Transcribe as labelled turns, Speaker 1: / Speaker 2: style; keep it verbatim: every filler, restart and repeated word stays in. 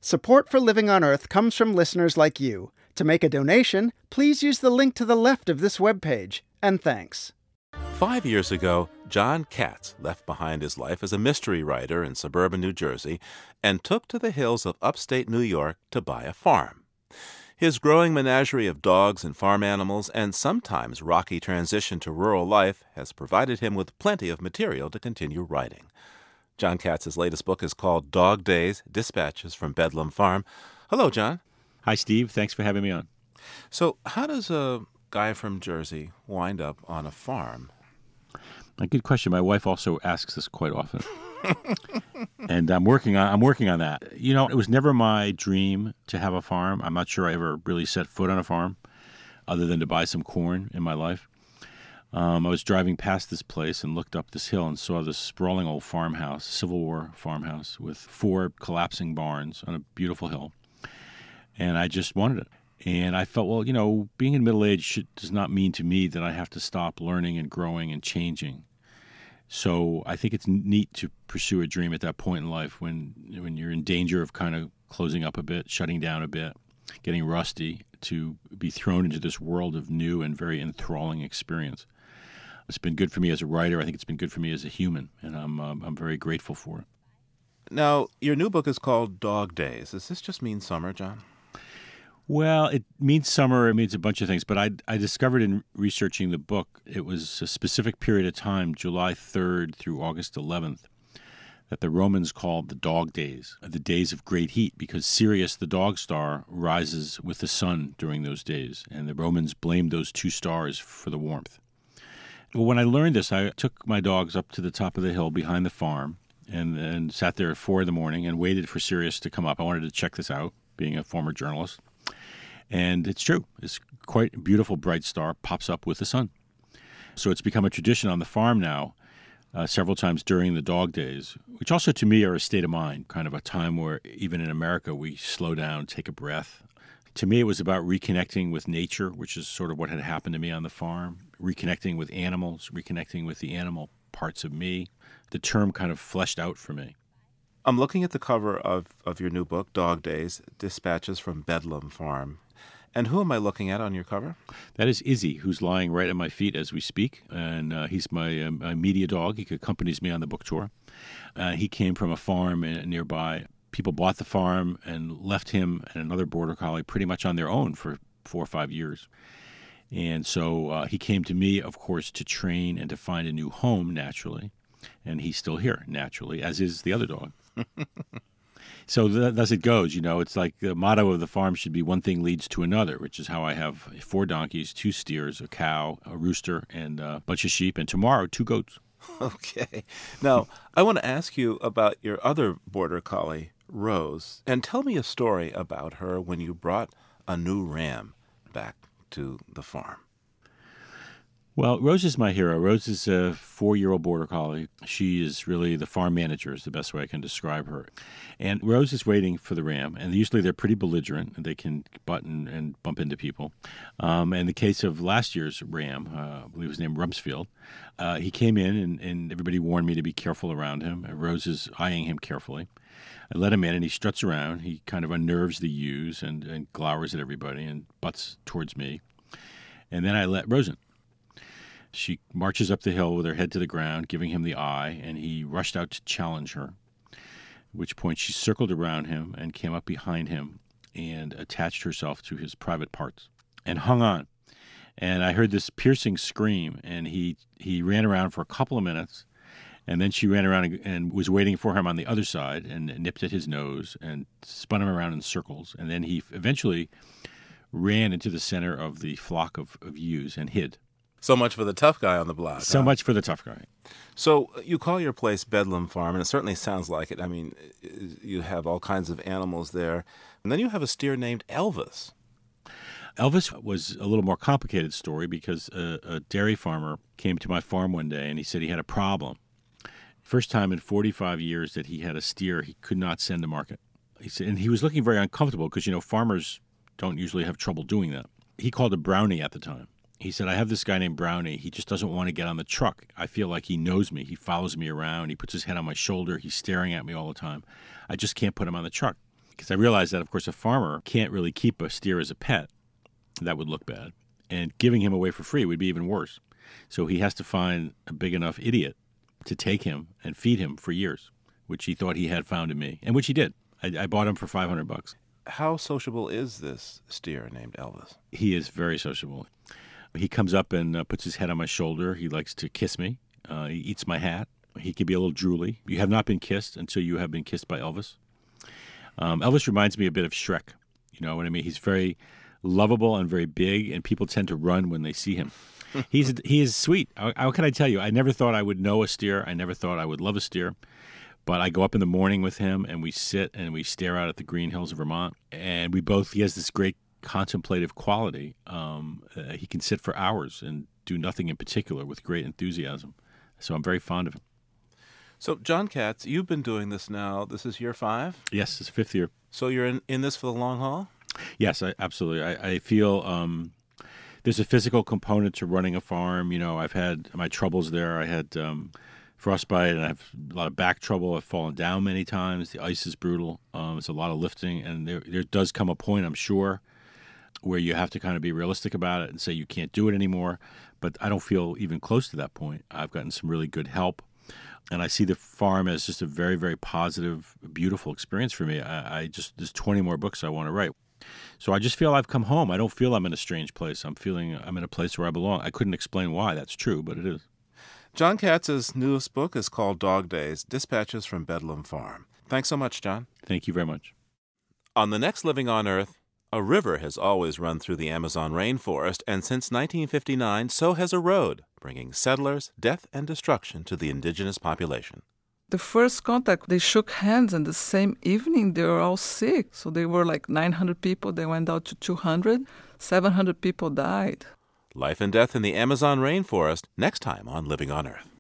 Speaker 1: Support for Living on Earth comes from listeners like you. To make a donation, please use the link to the left of this webpage. And thanks.
Speaker 2: Five years ago, John Katz left behind his life as a mystery writer in suburban New Jersey and took to the hills of upstate New York to buy a farm. His growing menagerie of dogs and farm animals and sometimes rocky transition to rural life has provided him with plenty of material to continue writing. John Katz's latest book is called Dog Days, Dispatches from Bedlam Farm. Hello, John.
Speaker 3: Hi, Steve. Thanks for having me on.
Speaker 2: So how does a guy from Jersey wind up on a farm?
Speaker 3: A good question. My wife also asks this quite often. And I'm working on I'm working on that. You know, it was never my dream to have a farm. I'm not sure I ever really set foot on a farm other than to buy some corn in my life. Um, I was driving past this place and looked up this hill and saw this sprawling old farmhouse, Civil War farmhouse, with four collapsing barns on a beautiful hill. And I just wanted it. And I felt, well, you know, being in middle age should, does not mean to me that I have to stop learning and growing and changing. So I think it's neat to pursue a dream at that point in life when when you're in danger of kind of closing up a bit, shutting down a bit, getting rusty, to be thrown into this world of new and very enthralling experience. It's been good for me as a writer. I think it's been good for me as a human, and I'm um, I'm very grateful for it.
Speaker 2: Now, your new book is called Dog Days. Does this just mean summer, John?
Speaker 3: Well, it means summer. It means a bunch of things. But I, I discovered in researching the book, it was a specific period of time, July third through August eleventh, that the Romans called the dog days, the days of great heat, because Sirius, the dog star, rises with the sun during those days. And the Romans blamed those two stars for the warmth. Well, when I learned this, I took my dogs up to the top of the hill behind the farm and, and sat there at four in the morning and waited for Sirius to come up. I wanted to check this out, being a former journalist. And it's true. It's quite a beautiful, bright star, pops up with the sun. So it's become a tradition on the farm now, uh, several times during the dog days, which also to me are a state of mind, kind of a time where even in America we slow down, take a breath. To me, it was about reconnecting with nature, which is sort of what had happened to me on the farm, reconnecting with animals, reconnecting with the animal parts of me. The term kind of fleshed out for me.
Speaker 2: I'm looking at the cover of, of your new book, Dog Days, Dispatches from Bedlam Farm. And who am I looking at on your cover?
Speaker 3: That is Izzy, who's lying right at my feet as we speak. And uh, he's my, uh, my media dog. He accompanies me on the book tour. Uh, he came from a farm nearby. People bought the farm and left him and another border collie pretty much on their own for four or five years. And so uh, he came to me, of course, to train and to find a new home, naturally. And he's still here, naturally, as is the other dog. So th- thus it goes, you know, it's like the motto of the farm should be one thing leads to another, which is how I have four donkeys, two steers, a cow, a rooster, and a bunch of sheep, and tomorrow, two goats.
Speaker 2: Okay. Now, I want to ask you about your other border collie, Rose, and tell me a story about her when you brought a new ram back to the farm.
Speaker 3: Well, Rose is my hero. Rose is a four-year-old border collie. She is really the farm manager is the best way I can describe her. And Rose is waiting for the ram, and usually they're pretty belligerent, and they can butt and, and bump into people. Um, in the case of last year's ram, uh, I believe his name Rumsfeld, uh, he came in, and, and everybody warned me to be careful around him. And Rose is eyeing him carefully. I let him in, and he struts around. He kind of unnerves the ewes and, and glowers at everybody and butts towards me. And then I let Rose in. She marches up the hill with her head to the ground, giving him the eye, and he rushed out to challenge her, at which point she circled around him and came up behind him and attached herself to his private parts and hung on. And I heard this piercing scream, and he, he ran around for a couple of minutes, and then she ran around and, and was waiting for him on the other side and nipped at his nose and spun him around in circles. And then he eventually ran into the center of the flock of, of ewes and hid.
Speaker 2: So much for the tough guy on the block.
Speaker 3: So
Speaker 2: huh?
Speaker 3: much for the tough guy.
Speaker 2: So you call your place Bedlam Farm, and it certainly sounds like it. I mean, you have all kinds of animals there. And then you have a steer named Elvis.
Speaker 3: Elvis was a little more complicated story because a, a dairy farmer came to my farm one day, and he said he had a problem. First time in forty-five years that he had a steer he could not send to market. He said, and he was looking very uncomfortable because, you know, farmers don't usually have trouble doing that. He called it Brownie at the time. He said, I have this guy named Brownie. He just doesn't want to get on the truck. I feel like he knows me. He follows me around. He puts his head on my shoulder. He's staring at me all the time. I just can't put him on the truck. Because I realized that, of course, a farmer can't really keep a steer as a pet. That would look bad. And giving him away for free would be even worse. So he has to find a big enough idiot to take him and feed him for years, which he thought he had found in me, and which he did. I, I bought him for five hundred bucks.
Speaker 2: How sociable is this steer named Elvis?
Speaker 3: He is very sociable. He comes up and uh, puts his head on my shoulder. He likes to kiss me. Uh, he eats my hat. He can be a little drooly. You have not been kissed until you have been kissed by Elvis. Um, Elvis reminds me a bit of Shrek. You know what I mean? He's very lovable and very big, and people tend to run when they see him. He's he is sweet. How, how can I tell you? I never thought I would know a steer. I never thought I would love a steer. But I go up in the morning with him, and we sit and we stare out at the green hills of Vermont. And we both, he has this great contemplative quality. Um, uh, he can sit for hours and do nothing in particular with great enthusiasm. So I'm very fond of him.
Speaker 2: So, John Katz, you've been doing this now. This is year five?
Speaker 3: Yes, it's fifth year.
Speaker 2: So you're in, in this for the long haul?
Speaker 3: Yes, I, absolutely. I, I feel um, there's a physical component to running a farm. You know, I've had my troubles there. I had um, frostbite, and I have a lot of back trouble. I've fallen down many times. The ice is brutal. Um, it's a lot of lifting, and there, there does come a point, I'm sure, where you have to kind of be realistic about it and say you can't do it anymore. But I don't feel even close to that point. I've gotten some really good help, and I see the farm as just a very, very positive, beautiful experience for me. I, I just there's twenty more books I want to write. So I just feel I've come home. I don't feel I'm in a strange place. I'm feeling I'm in a place where I belong. I couldn't explain why that's true, but it is.
Speaker 2: John Katz's newest book is called Dog Days, Dispatches from Bedlam Farm. Thanks so much, John.
Speaker 3: Thank you very much.
Speaker 2: On the next Living on Earth, a river has always run through the Amazon rainforest, and since nineteen fifty-nine, so has a road, bringing settlers, death, and destruction to the indigenous population.
Speaker 4: The first contact, they shook hands, and the same evening they were all sick. So they were like nine hundred people. They went out to two hundred. seven hundred people died.
Speaker 2: Life and death in the Amazon rainforest, next time on Living on Earth.